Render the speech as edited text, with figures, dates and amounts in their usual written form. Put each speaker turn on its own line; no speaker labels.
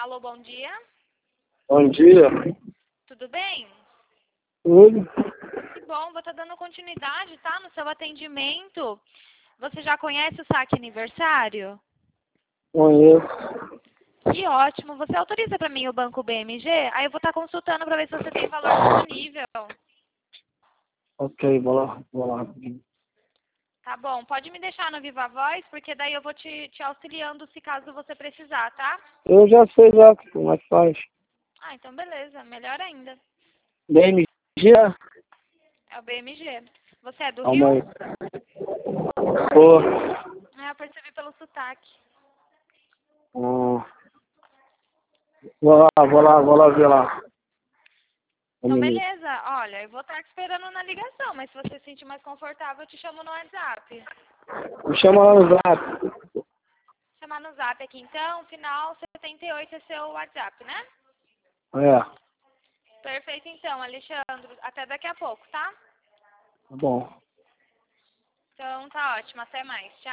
Alô, bom dia.
Bom dia.
Tudo bem?
Tudo?
Que bom, vou estar dando continuidade, tá? No seu atendimento. Você já conhece o saque aniversário?
Conheço.
Que ótimo. Você autoriza para mim o banco BMG? Aí eu vou estar consultando para ver se você tem valor disponível.
Ok, vou lá rapidinho.
Tá bom, pode me deixar no Viva Voz, porque daí eu vou te auxiliando se caso você precisar, tá?
Eu já sei já como é que faz.
Ah, então beleza, melhor ainda.
BMG?
É o BMG. Você é do
Calma aí.
Rio?
Pô.
Ah, eu percebi pelo sotaque.
Vou lá ver lá. Um
Então,
minuto.
beleza. Olha, eu vou estar te esperando na ligação, mas se você se sentir mais confortável, eu te chamo no WhatsApp.
Me chama lá no zap.
Chamar no Zap aqui, então, final 78 é seu WhatsApp, né?
É, tá
Perfeito, então, Alexandre. Até daqui a pouco, tá?
bom.
Então, tá ótimo. Até mais. Tchau.